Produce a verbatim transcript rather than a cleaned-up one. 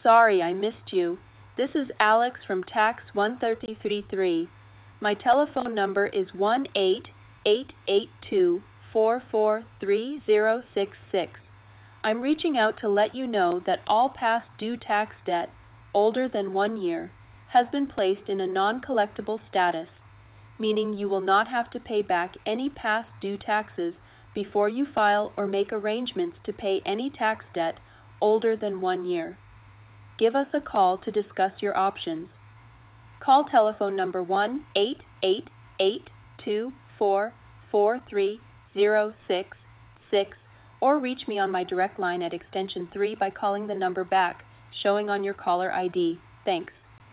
sorry I missed you. This is Alex from Tax one thirty thirty-three. My telephone number is one eight eight eight two, four four three zero six six. I'm reaching out to let you know that all past due tax debt, older than one year, has been placed in a non-collectible status, meaning you will not have to pay back any past due taxes before you file or make arrangements to pay any tax debt older than one year. Give us a call to discuss your options. Call telephone number one eight eight eight two, four four three zero six six or reach me on my direct line at extension three by calling the number back showing on your caller I D. Thanks.